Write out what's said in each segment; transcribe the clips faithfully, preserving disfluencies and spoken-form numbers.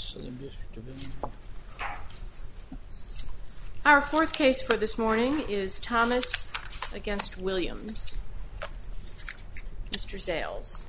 Our fourth case for this morning is Thomas against Williams. Mister Zales.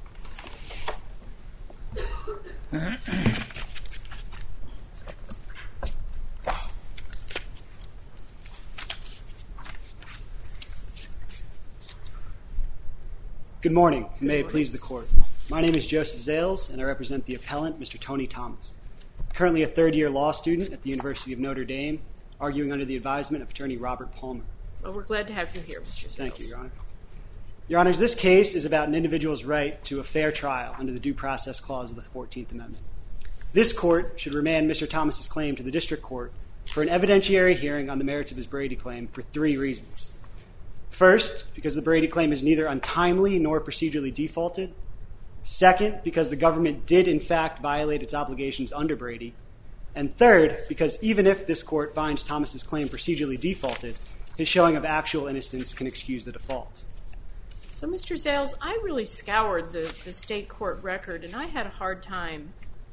Good morning, and may it please the Court. My name is Joseph Zales, and I represent the appellant, Mister Tony Thomas. Currently a third-year law student at the University of Notre Dame, arguing under the advisement of Attorney Robert Palmer. Well, we're glad to have you here, Mister Zales. Thank you, Your Honor. Your Honors, this case is about an individual's right to a fair trial under the Due Process Clause of the fourteenth Amendment. This Court should remand Mister Thomas's claim to the District Court for an evidentiary hearing on the merits of his Brady claim for three reasons. First, because the Brady claim is neither untimely nor procedurally defaulted. Second, because the government did in fact violate its obligations under Brady. And third, because even if this Court finds Thomas's claim procedurally defaulted, his showing of actual innocence can excuse the default. So, Mister Zales, I really scoured the, the state court record, and I had a hard time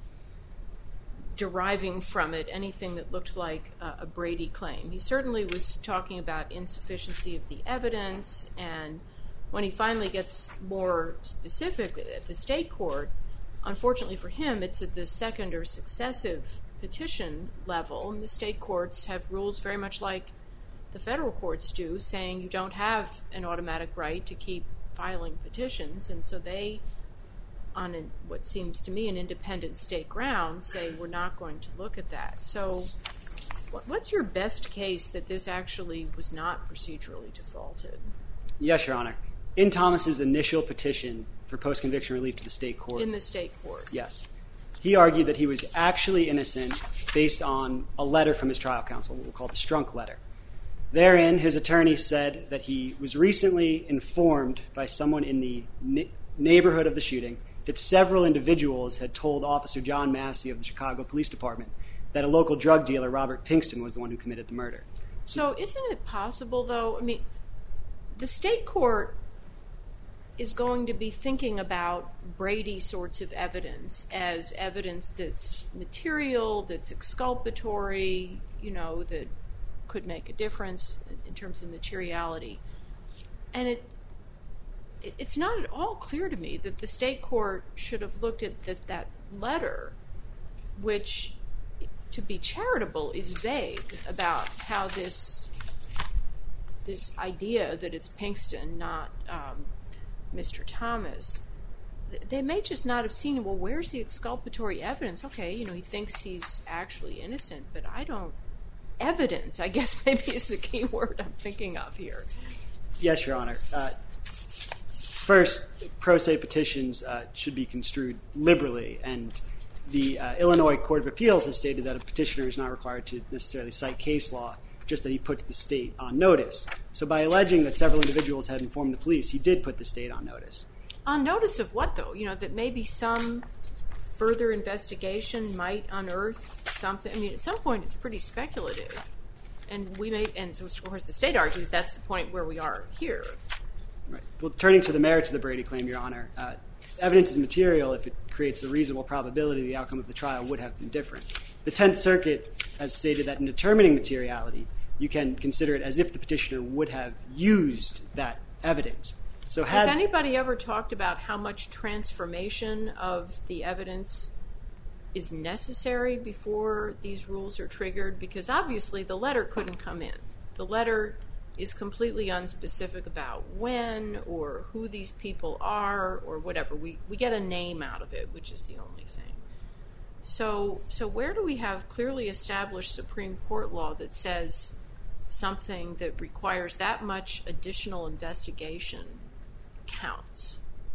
deriving from it anything that looked like a, a Brady claim. He certainly was talking about insufficiency of the evidence, and when he finally gets more specific at the state court, unfortunately for him, it's at the second or successive petition level, and the state courts have rules very much like the federal courts do, saying you don't have an automatic right to keep filing petitions, and so they, on a, what seems to me an independent state ground, say we're not going to look at that. So what's your best case that this actually was not procedurally defaulted? Yes, Your Honor. In Thomas's initial petition for post-conviction relief to the state court. In the state court. Yes. He argued that he was actually innocent based on a letter from his trial counsel, what we'll call the Strunk letter. Therein, his attorney said that he was recently informed by someone in the ne- neighborhood of the shooting that several individuals had told Officer John Massey of the Chicago Police Department that a local drug dealer, Robert Pinkston, was the one who committed the murder. So isn't it possible, though, I mean, the state court is going to be thinking about Brady sorts of evidence as evidence that's material, that's exculpatory, you know, that could make a difference in terms of materiality. And it it's not at all clear to me that the state court should have looked at this, that letter, which, to be charitable, is vague about how this this idea that it's Pinkston, not um, Mister Thomas, they may just not have seen, well, where's the exculpatory evidence? Okay, you know, he thinks he's actually innocent, but I don't, evidence, I guess maybe is the key word I'm thinking of here. Yes, Your Honor. Uh, first, pro se petitions uh, should be construed liberally, and the uh, Illinois Court of Appeals has stated that a petitioner is not required to necessarily cite case law, just that he put the state on notice. So by alleging that several individuals had informed the police, he did put the state on notice. On notice of what, though? You know, that maybe some further investigation might unearth something. I mean, at some point it's pretty speculative. And we may, and so of course the state argues that's the point where we are here. Right. Well, turning to the merits of the Brady claim, Your Honor, uh, evidence is material if it creates a reasonable probability the outcome of the trial would have been different. The Tenth Circuit has stated that in determining materiality, you can consider it as if the petitioner would have used that evidence. So had, has anybody ever talked about how much transformation of the evidence is necessary before these rules are triggered? Because obviously the letter couldn't come in. The letter is completely unspecific about when or who these people are or whatever. We we get a name out of it, which is the only thing. So so where do we have clearly established Supreme Court law that says something that requires that much additional investigation counts?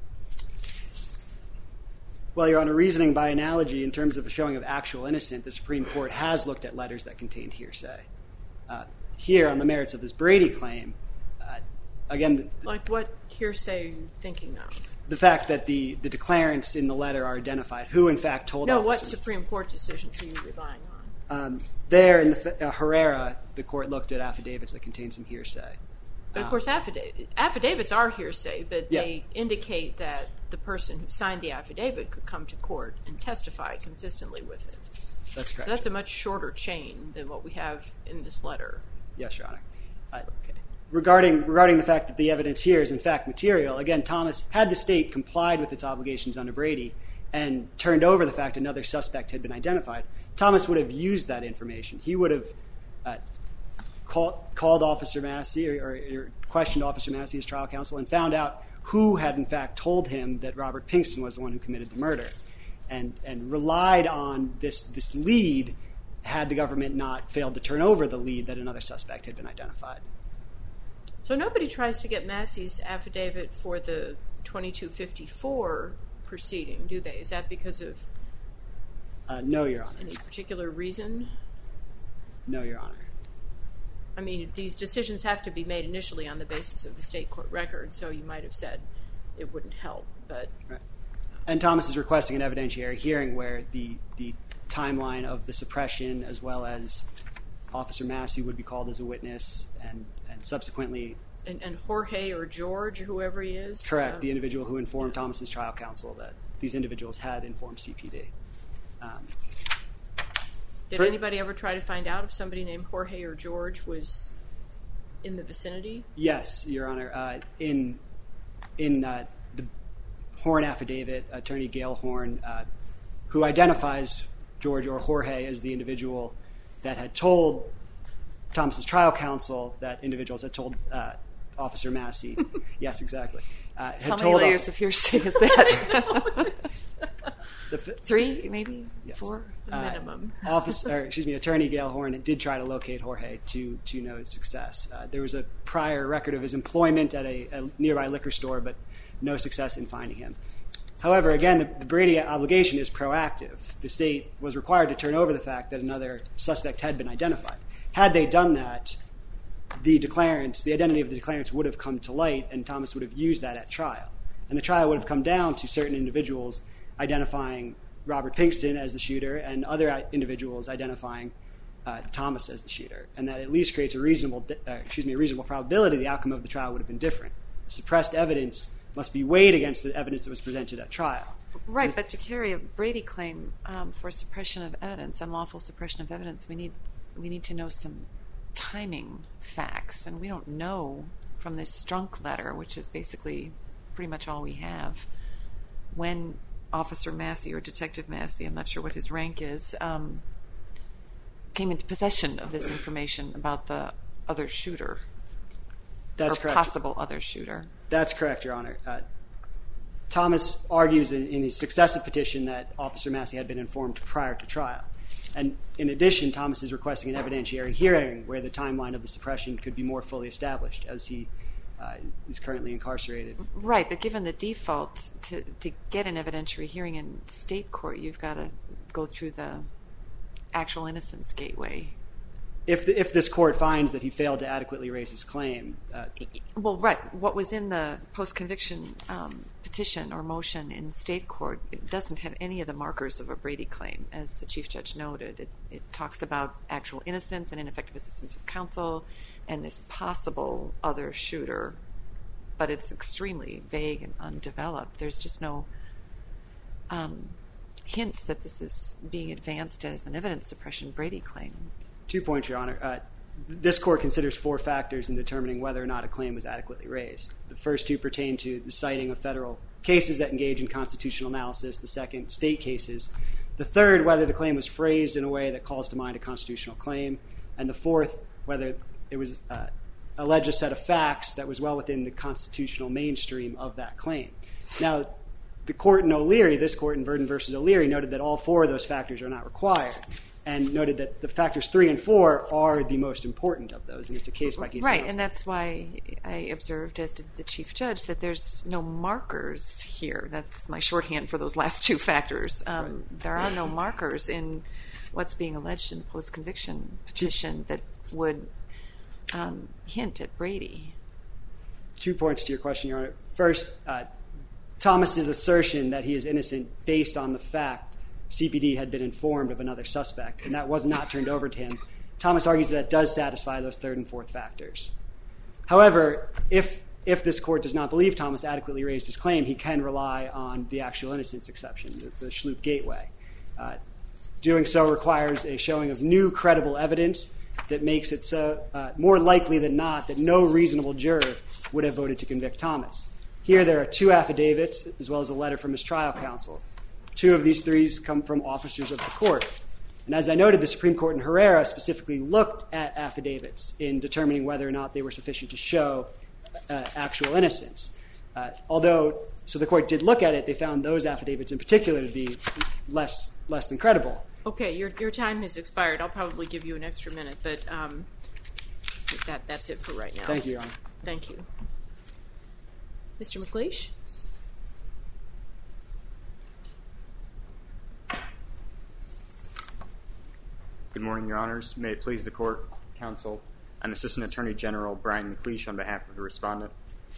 Well, Your Honor, reasoning by analogy in terms of a showing of actual innocence, the Supreme Court has looked at letters that contained hearsay. Uh, here, on the merits of this Brady claim, uh, again... The, like what hearsay are you thinking of? The fact that the, the declarants in the letter are identified, who in fact told no, officers... No, what Supreme Court decisions are you relying on? Um, there, in the, uh, Herrera, the court looked at affidavits that contained some hearsay. But of course, affidavit, affidavits are hearsay, but yes. they indicate that the person who signed the affidavit could come to court and testify consistently with it. That's correct. So that's a much shorter chain than what we have in this letter. Yes, Your Honor. Uh, okay. Regarding regarding the fact that the evidence here is in fact material, again, Thomas, had the state complied with its obligations under Brady and turned over the fact another suspect had been identified, Thomas would have used that information. He would have uh, call, called Officer Massey or, or, or questioned Officer Massey, his trial counsel, and found out who had in fact told him that Robert Pinkston was the one who committed the murder, and and relied on this this lead had the government not failed to turn over the lead that another suspect had been identified. So nobody tries to get Massey's affidavit for the twenty-two fifty-four proceeding, do they? Is that because of uh, no, Your Honor. Any particular reason? No, Your Honor. I mean, these decisions have to be made initially on the basis of the state court record, so you might have said it wouldn't help. But right. And Thomas is requesting an evidentiary hearing where the the timeline of the suppression as well as Officer Massey would be called as a witness, and, and subsequently... And, and Jorge or George, whoever he is? Correct, um, the individual who informed Thomas's trial counsel that these individuals had informed C P D. Um, Did for, anybody ever try to find out if somebody named Jorge or George was in the vicinity? Yes, Your Honor. Uh, in in uh, the Horn affidavit, Attorney Gail Horn, uh, who identifies George or Jorge as the individual that had told Thomas's trial counsel that individuals had told uh, Officer Massey. Yes, exactly. Uh, had How told many layers of hearsay is that? the f- Three, maybe? Yes. Four? The minimum. Uh, officer, excuse me, Attorney Gail Horn did try to locate Jorge to to no success. Uh, there was a prior record of his employment at a, a nearby liquor store, but no success in finding him. However, again, the, the Brady obligation is proactive. The state was required to turn over the fact that another suspect had been identified. Had they done that, the declarants, the identity of the declarants would have come to light, and Thomas would have used that at trial. And the trial would have come down to certain individuals identifying Robert Pinkston as the shooter and other individuals identifying uh, Thomas as the shooter. And that at least creates a reasonable, uh, excuse me, a reasonable probability the outcome of the trial would have been different. Suppressed evidence must be weighed against the evidence that was presented at trial. Right, but to carry a Brady claim um, for suppression of evidence, unlawful suppression of evidence, we need we need to know some timing facts, and we don't know from this Strunk letter, which is basically pretty much all we have, when Officer Massey or Detective Massey, I'm not sure what his rank is, um, came into possession of this information about the other shooter. That's or correct. Possible other shooter. That's correct, Your Honor. Uh, Thomas argues in, in his successive petition that Officer Massey had been informed prior to trial. And in addition, Thomas is requesting an evidentiary hearing where the timeline of the suppression could be more fully established, as he uh, is currently incarcerated. Right, but given the default, to, to get an evidentiary hearing in state court, you've got to go through the actual innocence gateway. If the, if this court finds that he failed to adequately raise his claim. Uh, well, right. What was in the post-conviction um, petition or motion in state court, it doesn't have any of the markers of a Brady claim, as the Chief Judge noted. It, it talks about actual innocence and ineffective assistance of counsel and this possible other shooter, but it's extremely vague and undeveloped. There's just no um, hints that this is being advanced as an evidence suppression Brady claim. Two points, Your Honor. Uh, this court considers four factors in determining whether or not a claim was adequately raised. The first two pertain to the citing of federal cases that engage in constitutional analysis. The second, state cases. The third, whether the claim was phrased in a way that calls to mind a constitutional claim. And the fourth, whether it was uh, alleged a set of facts that was well within the constitutional mainstream of that claim. Now, the court in O'Leary, this court in Verdon versus O'Leary, noted that all four of those factors are not required, and noted that the factors three and four are the most important of those, and it's a case-by-case Right, analysis. and that's why I observed, as did the Chief Judge, that there's no markers here. That's my shorthand for those last two factors. Um, right. There are no markers in what's being alleged in the post-conviction petition that would um, hint at Brady. Two points to your question, Your Honor. First, uh, Thomas's assertion that he is innocent based on the fact C P D had been informed of another suspect, and that was not turned over to him. Thomas argues that, that does satisfy those third and fourth factors. However, if if this court does not believe Thomas adequately raised his claim, he can rely on the actual innocence exception, the, the Schlup gateway. Uh, doing so requires a showing of new credible evidence that makes it so uh, more likely than not that no reasonable juror would have voted to convict Thomas. Here there are two affidavits as well as a letter from his trial counsel. Two of these three come from officers of the court. And as I noted, the Supreme Court in Herrera specifically looked at affidavits in determining whether or not they were sufficient to show uh, actual innocence. Uh, although, so the court did look at it, they found those affidavits in particular to be less less than credible. Okay, your your time has expired. I'll probably give you an extra minute, but um, that that's it for right now. Thank you, Your Honor. Thank you. Mister McLeish? Good morning, Your Honors. May it please the Court, Counsel. I'm Assistant Attorney General Brian McLeish on behalf of the respondent.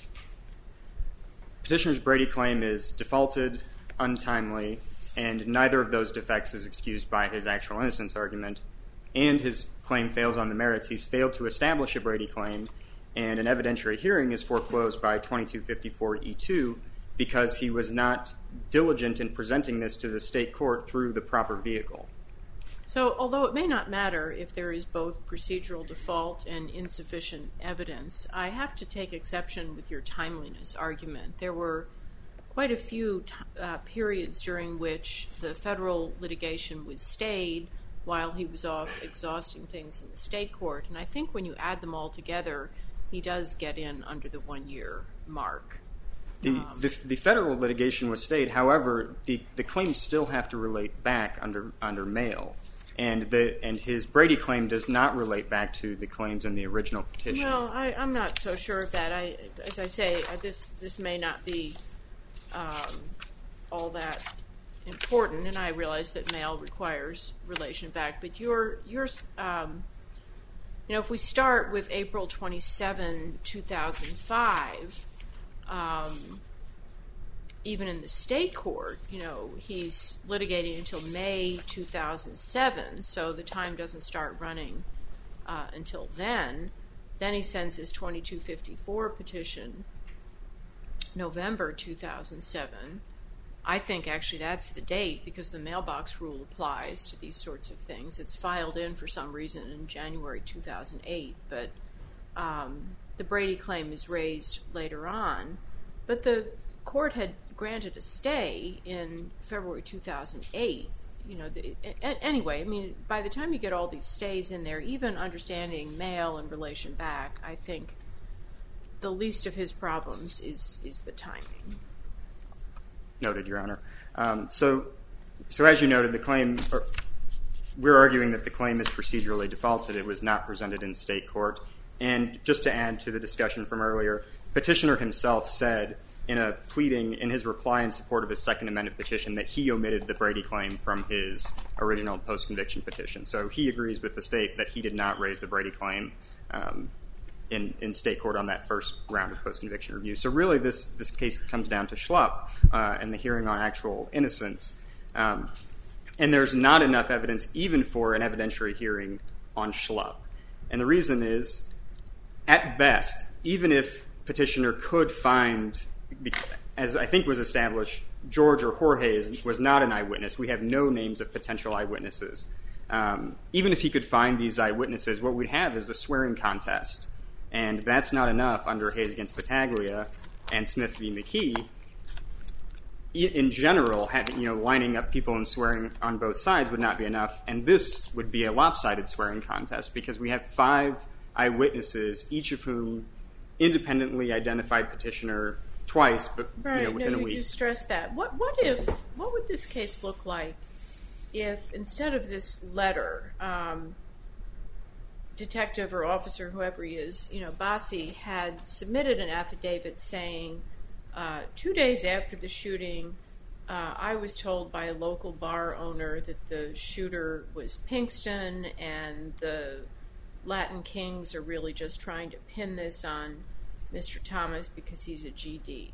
Petitioner's Brady claim is defaulted, untimely, and neither of those defects is excused by his actual innocence argument, and his claim fails on the merits. He's failed to establish a Brady claim, and an evidentiary hearing is foreclosed by twenty-two fifty-four E two because he was not diligent in presenting this to the state court through the proper vehicle. So, although it may not matter if there is both procedural default and insufficient evidence, I have to take exception with your timeliness argument. There were quite a few t- uh, periods during which the federal litigation was stayed while he was off exhausting things in the state court, and I think when you add them all together, he does get in under the one-year mark. The, um, the, the federal litigation was stayed. However, the, the claims still have to relate back under under mail. And the and his Brady claim does not relate back to the claims in the original petition. Well, I, I'm not so sure of that. I, as I say, this this may not be um, all that important, and I realize that mail requires relation back. But your yours, um, you know, if we start with April twenty-seventh, two thousand five. Um, even in the state court, you know, he's litigating until May two thousand seven, so the time doesn't start running uh, until then. Then he sends his twenty-two fifty-four petition November two thousand seven. I think actually that's the date because the mailbox rule applies to these sorts of things. It's filed in for some reason in January two thousand eight, but um, the Brady claim is raised later on. But the court had granted a stay in February two thousand eight. You know, the, anyway, I mean, by the time you get all these stays in there, even understanding mail and relation back, I think the least of his problems is is the timing. Noted, Your Honor. Um, so, so as you noted, the claim, or we're arguing that the claim is procedurally defaulted. It was not presented in state court. And just to add to the discussion from earlier, petitioner himself said in a pleading in his reply in support of his second amended petition that he omitted the Brady claim from his original post-conviction petition. So he agrees with the state that he did not raise the Brady claim um, in, in state court on that first round of post-conviction review. So really this, this case comes down to Schlupp uh, and the hearing on actual innocence. Um, and there's not enough evidence even for an evidentiary hearing on Schlupp. And the reason is, at best, even if petitioner could find, as I think was established, George or Jorge was not an eyewitness. We have no names of potential eyewitnesses. Um, even if he could find these eyewitnesses, what we'd have is a swearing contest. And that's not enough under Hayes against Battaglia and Smith v. McKee. In general, having, you know, lining up people and swearing on both sides would not be enough. And this would be a lopsided swearing contest because we have five eyewitnesses, each of whom independently identified petitioner twice, but right. you know, within no, a you, week. You stress that. What what if what would this case look like if instead of this letter, um, detective or officer, whoever he is, you know, Bassi had submitted an affidavit saying, uh, two days after the shooting, uh, I was told by a local bar owner that the shooter was Pinkston and the Latin Kings are really just trying to pin this on Mister Thomas because he's a G D.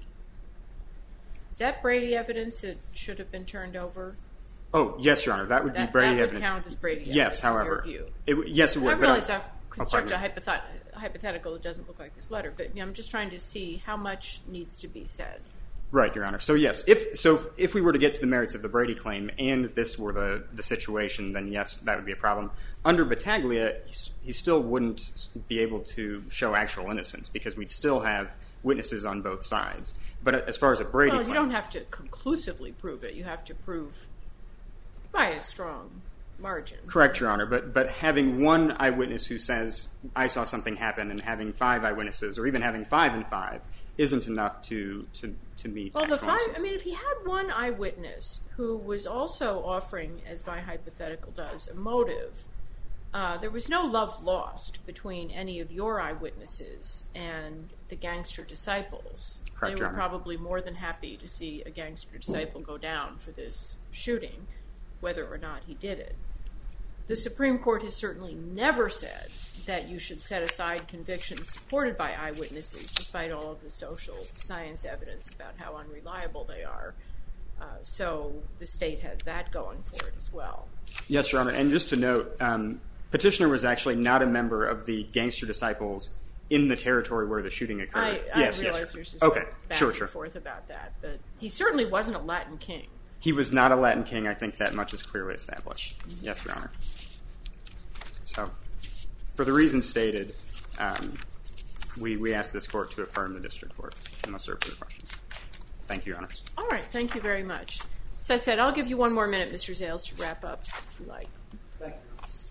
Is that Brady evidence that should have been turned over? Oh, yes, Your Honor. That would that, be Brady that would evidence. count as Brady evidence. Yes, however. In your view. It, yes, it would. I realize but I've construct a hypothet- hypothetical that doesn't look like this letter, but you know, I'm just trying to see how much needs to be said. Right, Your Honor. So yes, if so, if we were to get to the merits of the Brady claim and this were the, the situation, then yes, that would be a problem. Under Battaglia, he, he still wouldn't be able to show actual innocence because we'd still have witnesses on both sides. But as far as a Brady well, claim, you don't have to conclusively prove it. You have to prove by a strong margin. Correct, Your Honor. But but having one eyewitness who says I saw something happen, and having five eyewitnesses, or even having five and five, isn't enough to to to meet. Well, the actual five. innocence. I mean, if he had one eyewitness who was also offering, as my hypothetical does, a motive. Uh, there was no love lost between any of your eyewitnesses and the gangster disciples. Correct, they Your were Honor. probably more than happy to see a gangster disciple go down for this shooting, whether or not he did it. The Supreme Court has certainly never said that you should set aside convictions supported by eyewitnesses, despite all of the social science evidence about how unreliable they are. Uh, so the state has that going for it as well. Yes, Your Honor. And just to note, um, Petitioner was actually not a member of the gangster disciples in the territory where the shooting occurred. I, I yes, realize yes. there's just okay, back sure, and sure. forth about that, but he certainly wasn't a Latin king. He was not a Latin king. I think that much is clearly established. Mm-hmm. Yes, Your Honor. So, for the reasons stated, um, we, we ask this court to affirm the district court, unless there are further questions. Thank you, Your Honor. All right, thank you very much. As I said, I'll give you one more minute, Mister Zales, to wrap up if you like. Thank you.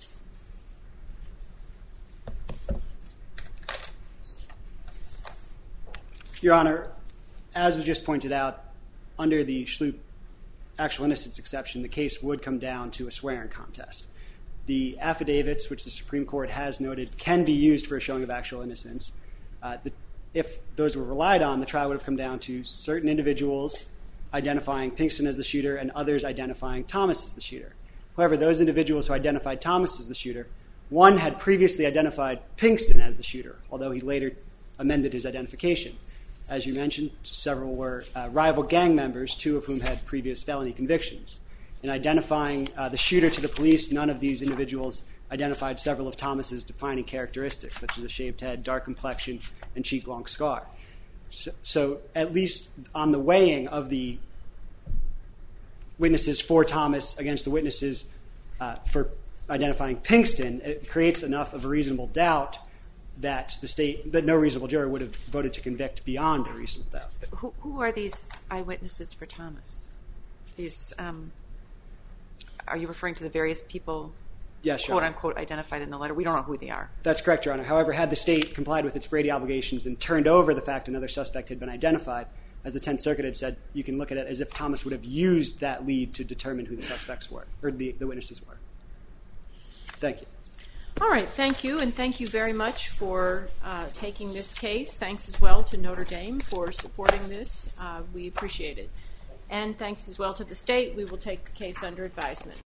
Your Honor, as was just pointed out, under the Schlup actual innocence exception, the case would come down to a swearing contest. The affidavits, which the Supreme Court has noted, can be used for a showing of actual innocence. Uh, the, if those were relied on, the trial would have come down to certain individuals identifying Pinkston as the shooter and others identifying Thomas as the shooter. However, those individuals who identified Thomas as the shooter, one had previously identified Pinkston as the shooter, although he later amended his identification. As you mentioned, several were uh, rival gang members, two of whom had previous felony convictions. In identifying uh, the shooter to the police, none of these individuals identified several of Thomas's defining characteristics, such as a shaved head, dark complexion, and cheek-long scar. So, so at least on the weighing of the witnesses for Thomas against the witnesses uh, for identifying Pinkston, it creates enough of a reasonable doubt that the state, that no reasonable juror would have voted to convict beyond a reasonable doubt. Who, who are these eyewitnesses for Thomas? These, um, are you referring to the various people, Yes, Your quote Honor. unquote, identified in the letter? We don't know who they are. That's correct, Your Honor. However, had the state complied with its Brady obligations and turned over the fact another suspect had been identified, as the Tenth Circuit had said, you can look at it as if Thomas would have used that lead to determine who the suspects were, or the, the witnesses were. Thank you. All right, thank you, and thank you very much for uh, taking this case. Thanks as well to Notre Dame for supporting this. Uh, we appreciate it. And thanks as well to the state. We will take the case under advisement.